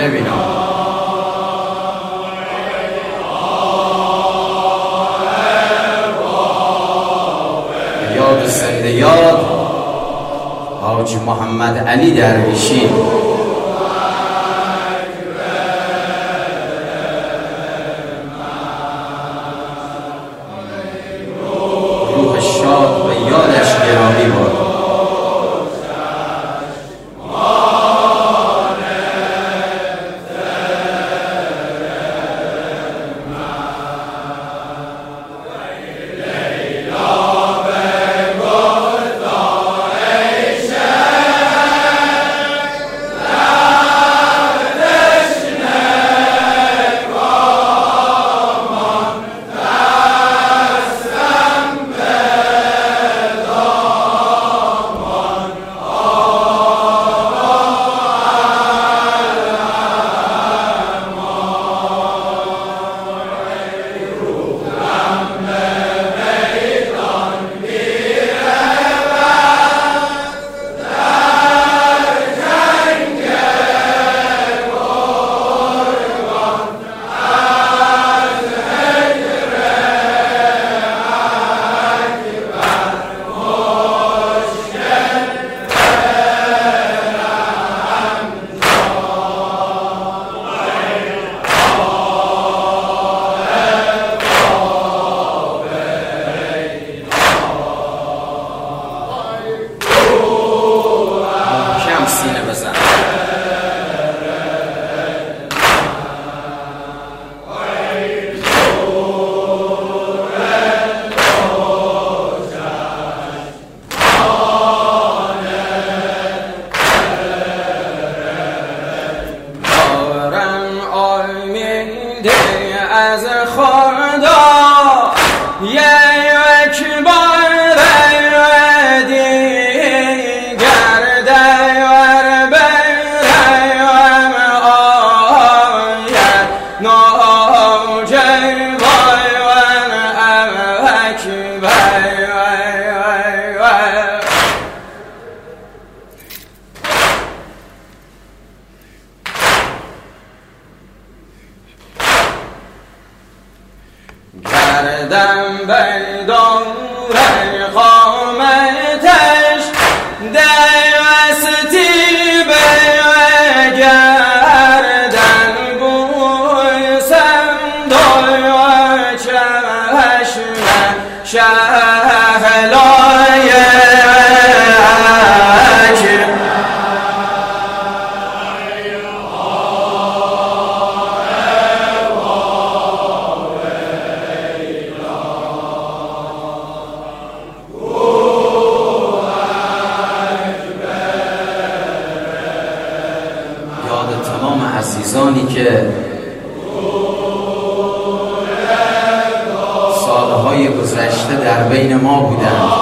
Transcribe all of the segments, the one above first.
ببینم. یاد زنده یاد حاجی محمد علی درویشی. روح شاد و یادش گرامی باد. از خدا یک بار دیگر دیور بریم آید ناجی بایون اکبر. گردم بیدار قامتش دیوستی به گردن بوسم دوی چشم شهلای عزیزانی که سالهای گذشته در بین ما بودند.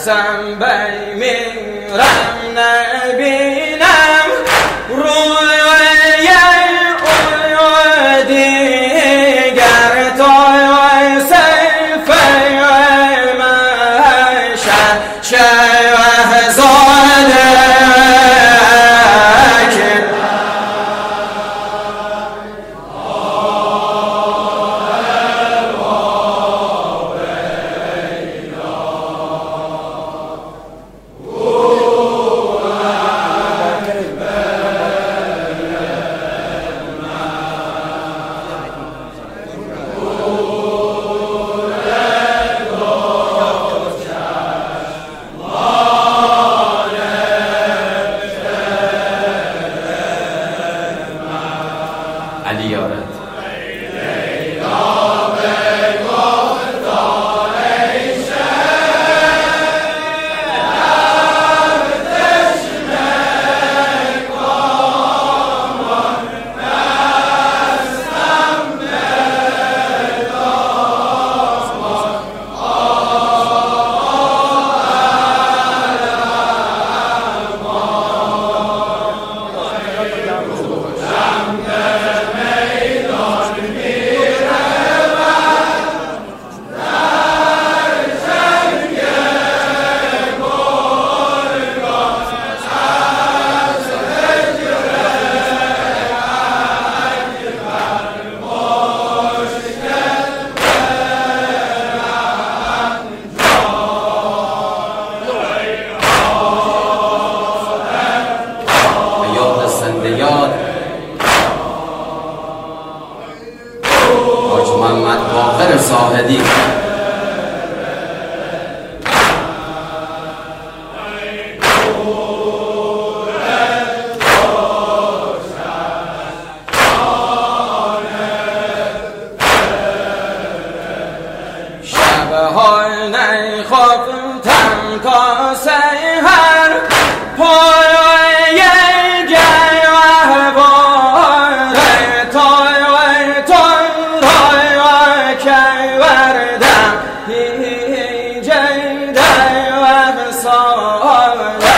ترسم بمیرم نبینم روی او دیگر توی سیف محشر شهزاده علی یارد زاهدی شبهای نخفتم تا سحر پای گهواره توی تن رای که وردم جیده و ساله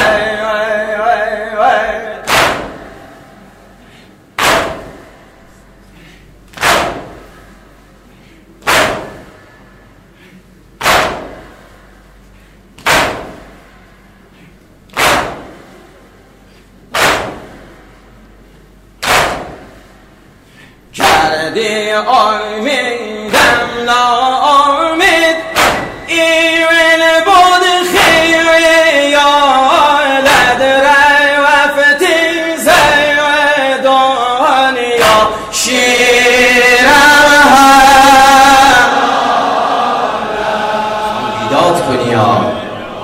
کردی امیدم ناامید ایوین بود خیلی یالد رفتی زی دنیا شیرم هم بیداد کنی یا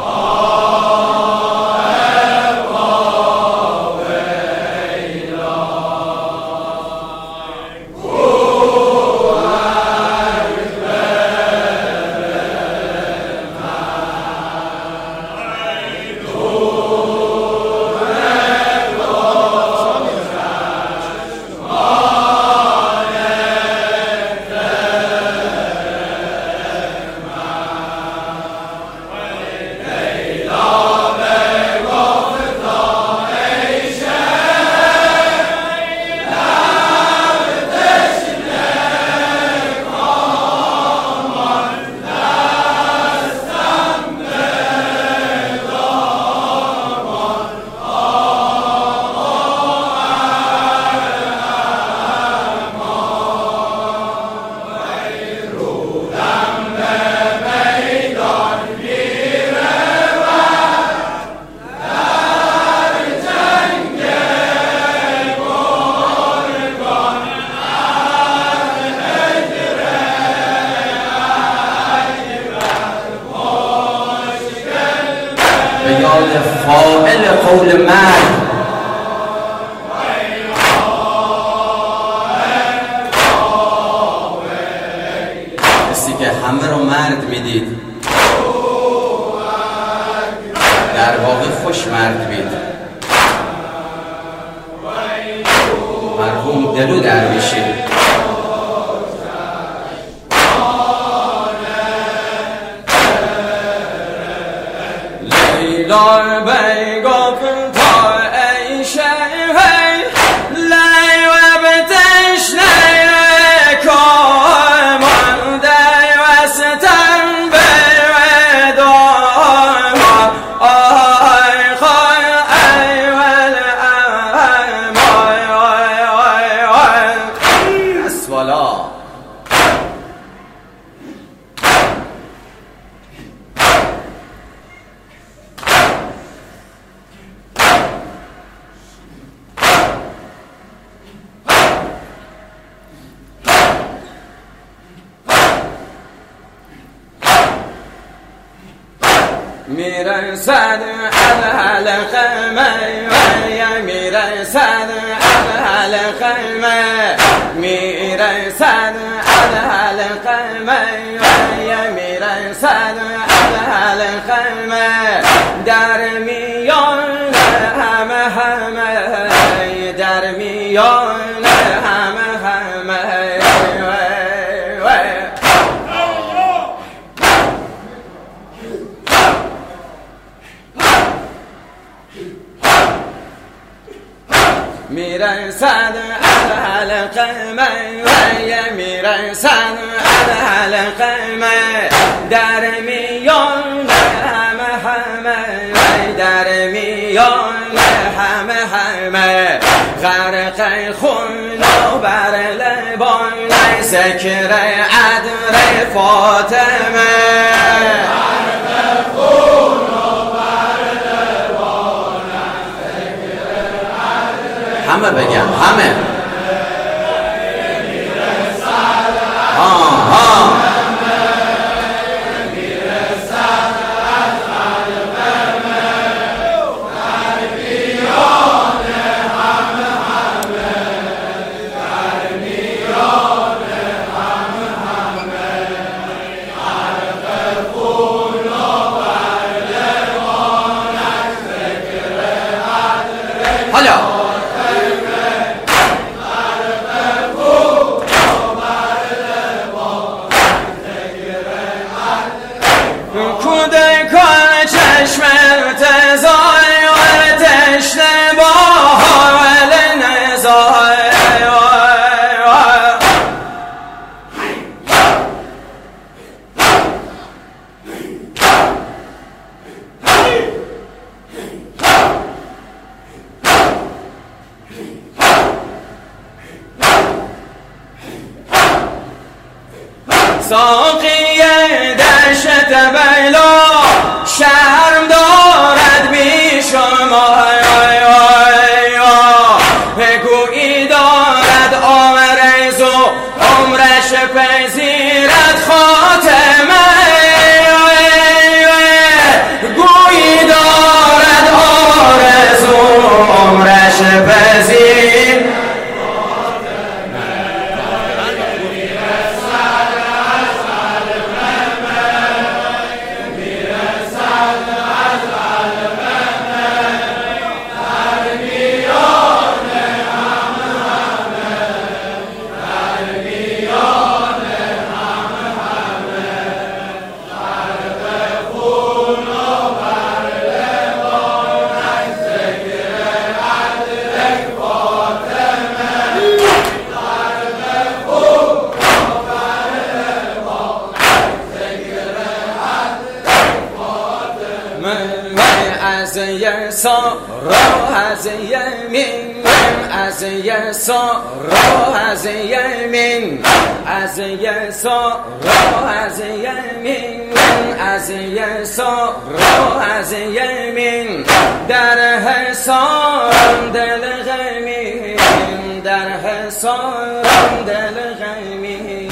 به یاد فاعل قول مرد کسی که همه رو مرد میدید در واقع خوش مرد بید مرحوم دلو درویشی بیدار بگفت تا ای شهر لی و بتشنه کامان در وستن بردام آی خواهی ای ول اسوالا میرسد الحلق می میرسد الحلق می میرسد الحلق می میرسد الحلق می در میان همه در میان همه میرسد الحلق می میرسد الحلق می در میان همه در میان همه غرق خون و بر لبان ذکر عدر فاطمه همه بگم همه حالا کودکان چشم ارتضای و تشنه با حال نزای ساقی دشت بیلا شرم دارد بی شما گویی دارد آرزو عمرش پذیرد خاتمه گویی دارد آرزو عمرش پذیرد از یسار از یمین از یسار از یمین از یسار از یمین از یسار از یمین در حصار دل غمین در حصار دل غمین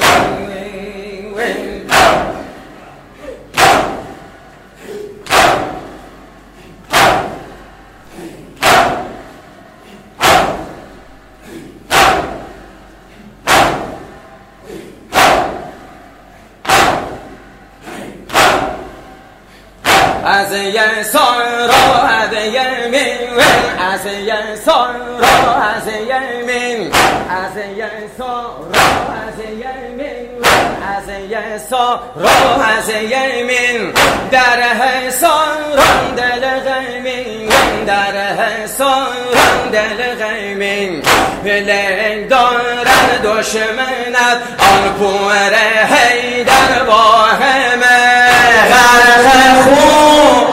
از یسار از یمین از یسار از یمین از یسار از یمین از یسار از یمین در حصارم دل غمین در حصارم دل غمین لیل دارد دشمنت آن پور حیدر با همه غرق خون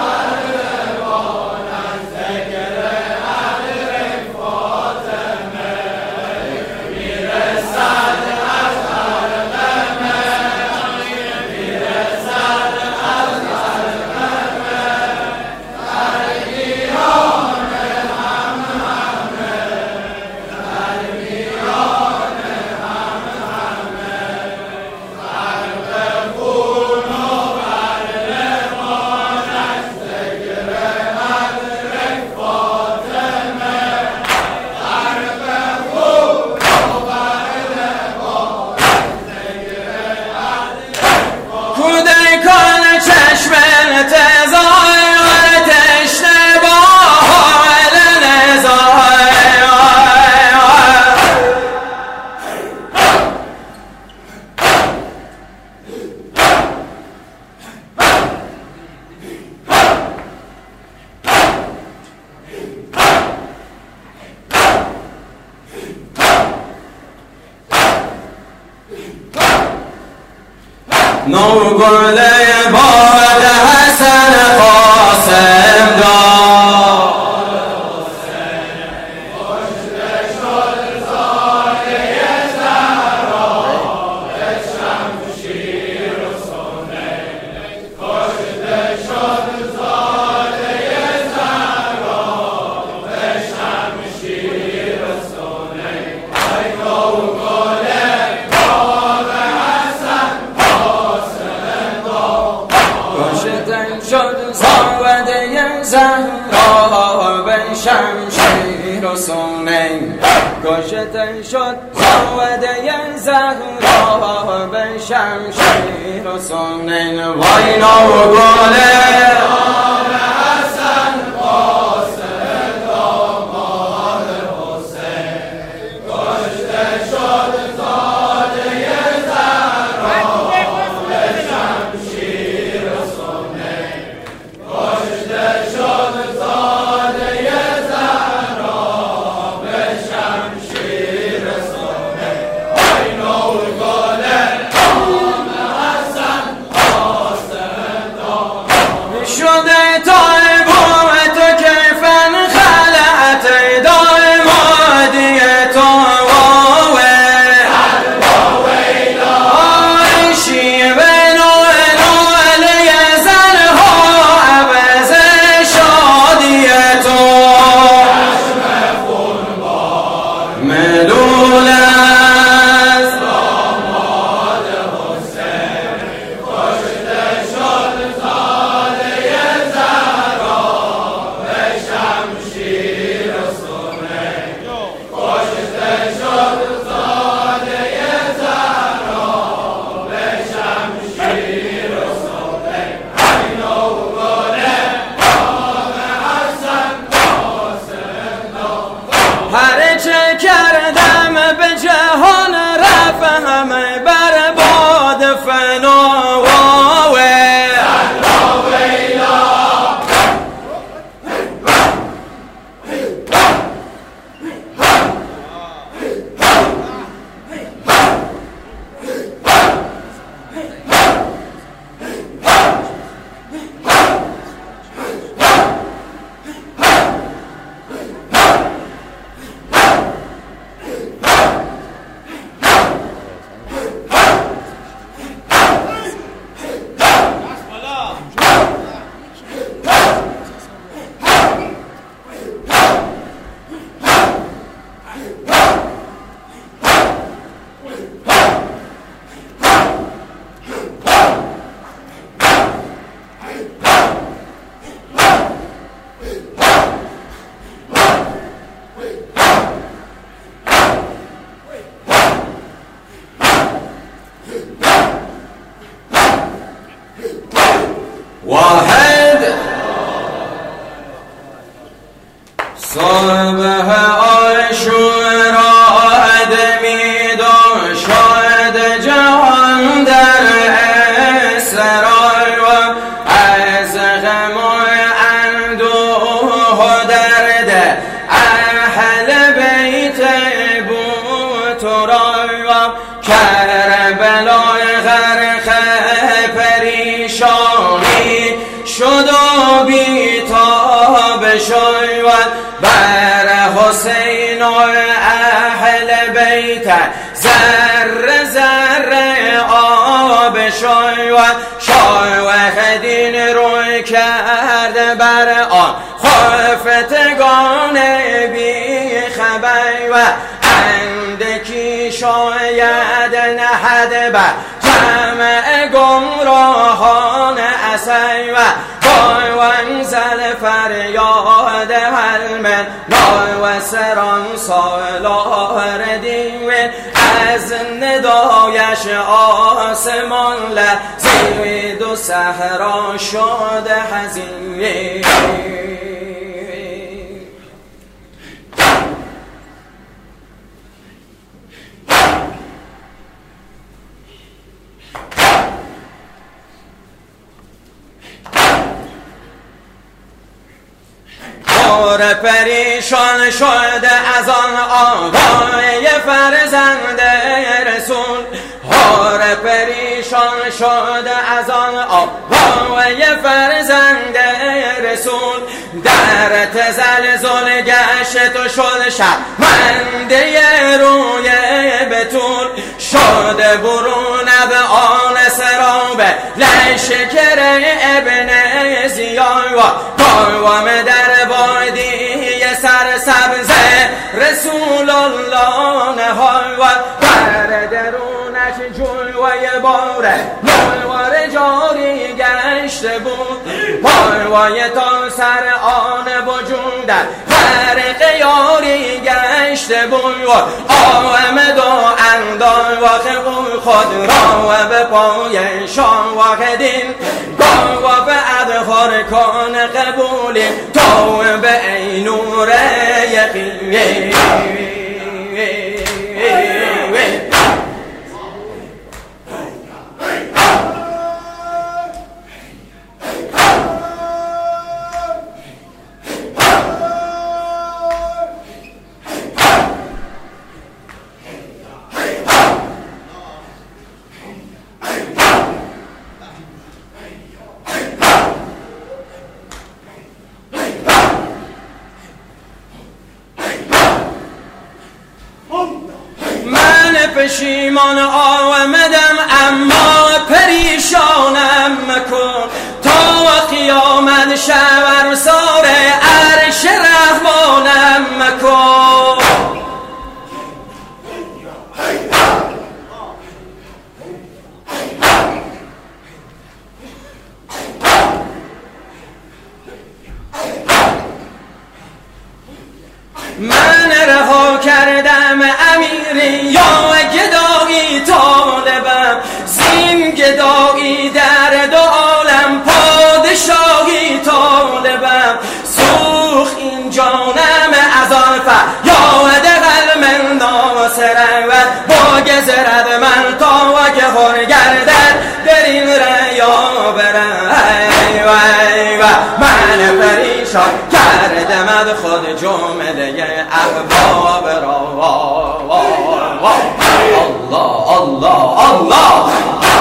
نوگل باد حسن قاسم داد کشته شد زاده زهرا به شمشیر و سنین کشته شد زاده زهرا به شمشیر و سنین ای نوگل شد زاده زهرا به شمشیر و سنین کشته شد زاده زهرا به شمشیر و سنین وای نوگل حسن قاسم داماد حسین کشته شد زاده زهرا به شمشیر و سنین کشته شد زاده زهرا به شمشیر و سنین ای نوگل حسن قاسم داماد شده طیبوم تو کیفن خلعت دامادی تو هرچه کردم به جهان رفت همه برباد فنا واحد صبح عاشورا ادمید و شاهد جهان اهل بیت بود تو را کربلای غرق پریشانی شد و بیتاب شد بر حسین و اهل بیت ذره ذره آب شد شاه دین روی کرده بر آن خفتگان بی خبر و اندکی شاید نهد بر جمع گمراهان اسی و وانزل فریاد هلمن نای و سران سالار دیوین از ندایش آسمان لرزید و صحرا شد حزین. پریشان شده از آن آوای فرزند رسول هار پریشان شده از آن آوای فرزند رسول در تزلزل گشت و شد شرمنده روی بتول شده برون به آن سراب لشکر ابن زیاد و قوام در وادی سرسبز رسول الله نهال و در درونش جلوه باره نوار جاری گشته بود پروای تا سر آن وجود غرق یاری گشته بود آمد و اندان واقع خود را و به پای شان واقعدین و به ادخار کان قبولی تو به ای نور یقین. پشیمان آمدم اما پریشانم مکن تا قیامت شور سار عرش رحمانم مکن. من رها کردم امیری یا گدایی طالبم زین گدایی در دو عالم پادشاهی طالبم سوخ این جانم از آن فریاد قلم ناصرم و با گذرد من تا و گهر گردد در این ریا برم و من پریشان کردم از خود جمله احباب را الله الله الله.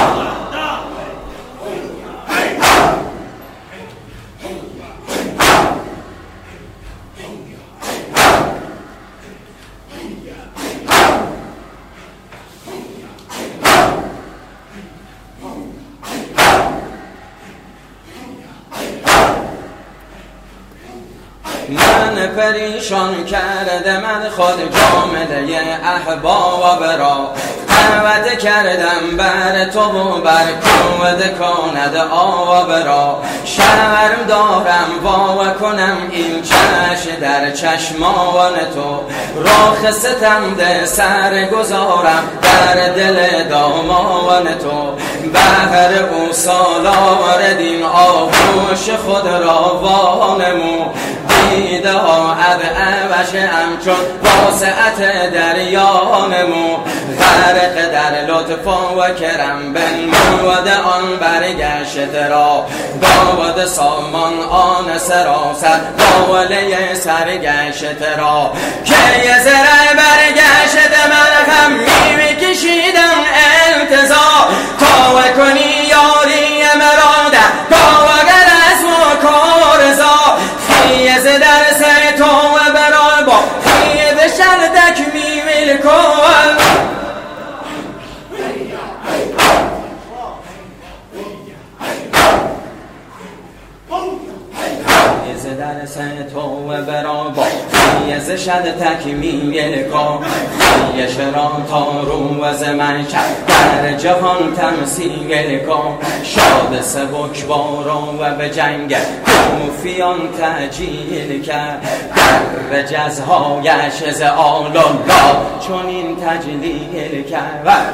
من پریشان کرده من خود جامله احباب را دعوت کردم بر تو و بر کود کاند آب را شرم دارم وا کنم این چشم در چشمان تو راخ ستمده سر گذارم در دل دامان تو بهر او سالار دین آغوش خود را وانمو دیده ها اب عوش همچون واسعت دریانمو غرق در لطف و کرم بنمود آن برگشت را داود سامان آن سراسر باوله سرگشت را که یه زره برگشت من هم میکشیدم التزا تا کنی یاری مرا در داوگر از و کارزا خیز در سر تو و برای با خیز شردک میویل کن در سر تو و برا با خیز شد تکمیل کن خیش را تا رو و زمن کرد در جهان تمثیل کن شاد سبک باران و به جنگ کوفیان تجیل کرد در جزهایش ز آل الله چون این تجلیل کرد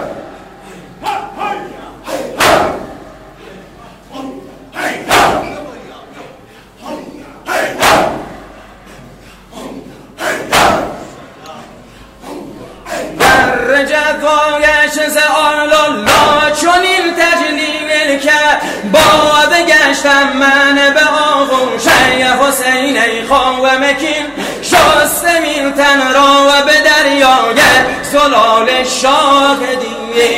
جوایش ز آل الله چون این تجلیل کرد باد گشتم من به آغوش حسین ای خان و مکین شستم این تن را و به دریای زلال شاهدی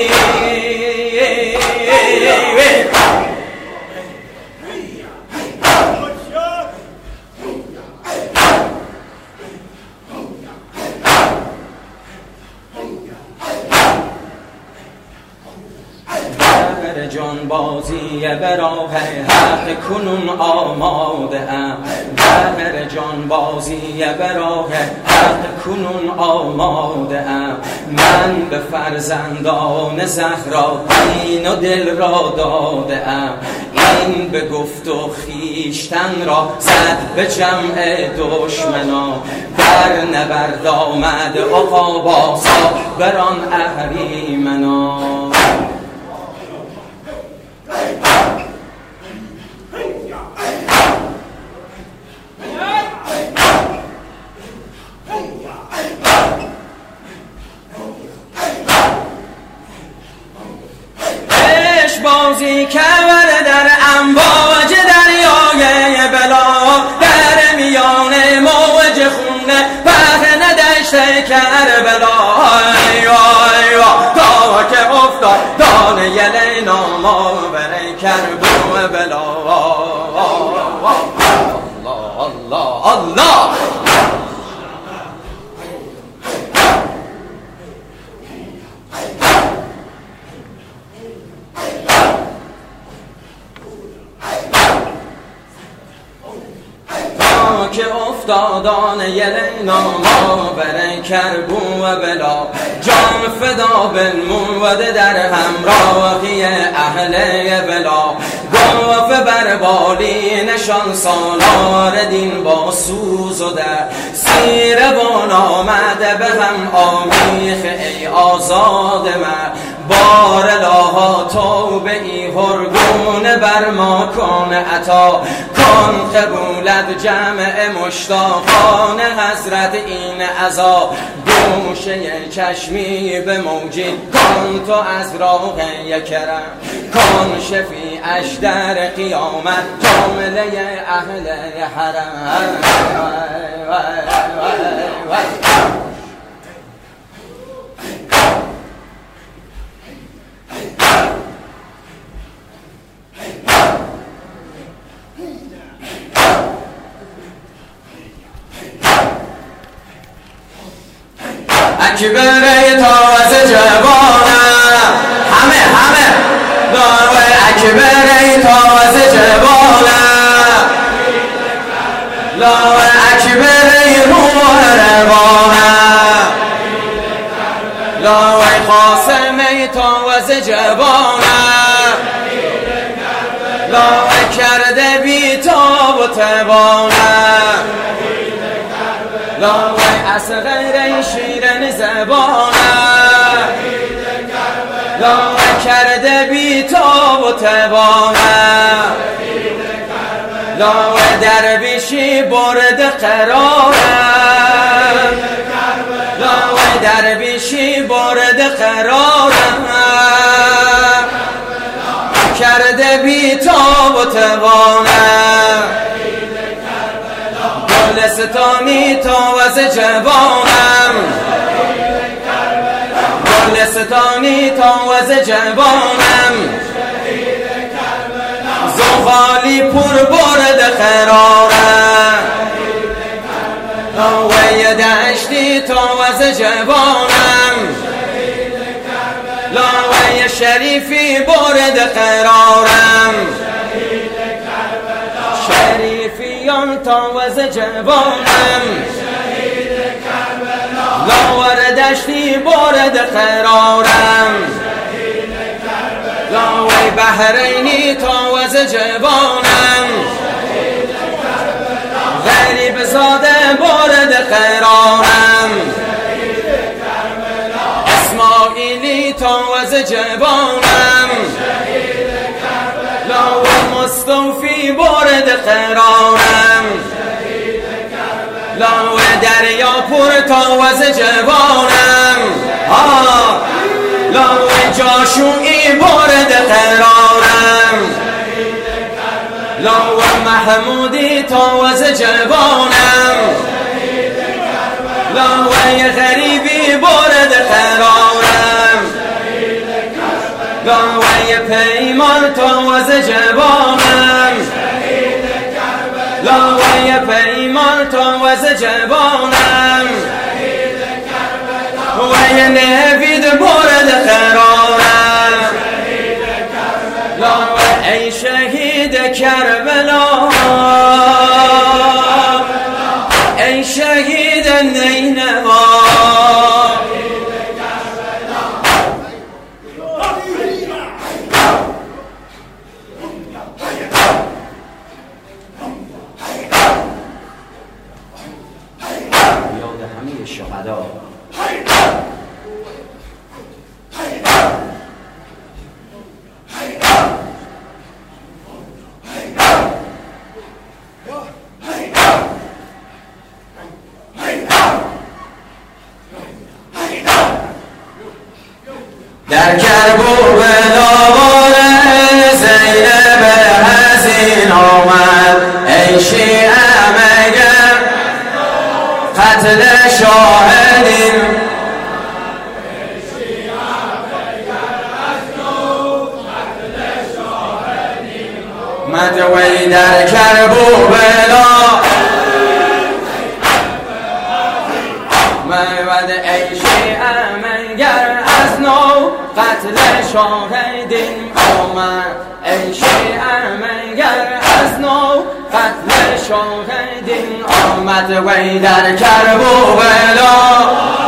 جان بازی به راه حق کنون آماده ام بهر جان بازی به راه حق کنون آماده ام من به فرزندان زهرا دین و دل را داده ام این به گفت و خیشتن را زد به جمع دشمنا در نبرد آمد آقا باسا بران اهریمنا بازی کرد در امواج دریای بلا در میان موج خونه پهن دشت کربلا تا که افتاد دانه یل ناما بر کربو بلا الله الله که افتادان یلینا ما بر کربو و بلا جان فدا بنمود در همراهی اهل بلا گفت بر بالی نشان سالار دین با سوز و در سیربان آمده به هم آمیخ ای آزاد من بار لاها توبه ای هرگونه بر ما کن عطا کن قبولت جمع مشتاقان حضرت این عزا گوشه چشمی به موجی کن تو از راه کرم کن شفیعش در قیامت جامله اهل حرم اکبر تازه جوانم همه داوی اکبر تازه جوانم لاوی اکبر روح روانم لاوی قاسم تازه جوانم لاوی کرده بی تاب و توانم لاوی اصغر شیرن زبانم لاوی کرده بی تاب و توانم لاوی درویشی برد قرارم لاوی درویشی بارد قرارم کرده بی تاب و توانم گلستانی تا وز جوانم گلستانی تا وز جوانم زغالی پر بارد قرارم لاوی دشتی تا وز جوانم لاوی شریفی بارد قرارم شریفیان تا وز جوانم لاور دشتی بارد قرارم لاوی بحرینی تا وز جوانم غریب زاده بارد قرارم اسماعیلی تا وز جوانم لاوی مصطفی بارد قرارم لاوی دریا پر تا وز جوانم لاوی جاشویی بارد قرارم لاوی محمودی تا وز جوانم لاوی غریبی بارد قرارم لاوی پیمان تا وز جوانم لاوی پیمان تا وز جوانم وی نوید بارد قرارم لاوی ای شهید کربلا ای شهید نینوا یاد همه شهدا در کرب و بلاوار زینب حزین آمد ای شیعه مگر قتل شاهدین مدوی در کرب و بلا مود ای شیعه مگر از نو قتل شاهدین آمد ای شیعه مگر از نو قتل شاهدین آمد وی در کرب و بلا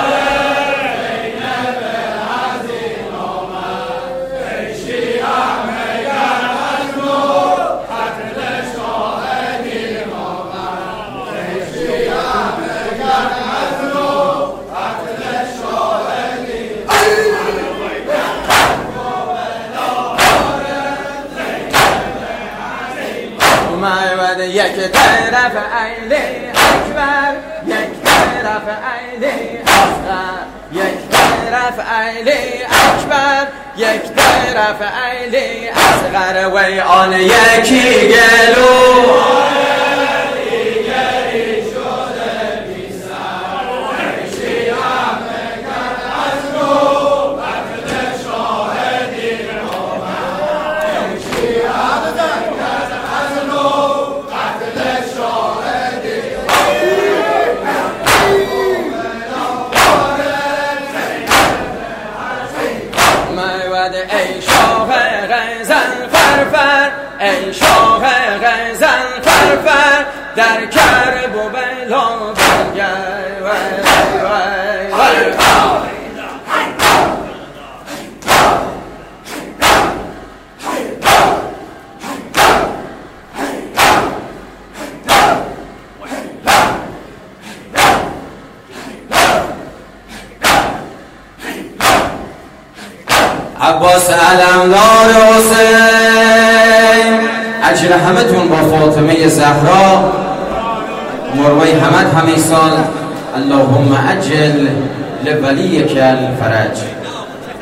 یک طرف علی اکبر یک طرف علی اصغر یک طرف علی اکبر یک طرف علی اصغر وی آن یکی گلو ای شاه غزل فرفر ای شاه غزل فرفر در کرب و بلا بنگر عباس علمدار حسین اجر همتون با فاطمه زهرا مروی همه سال اللهم عجل لوليك الفرج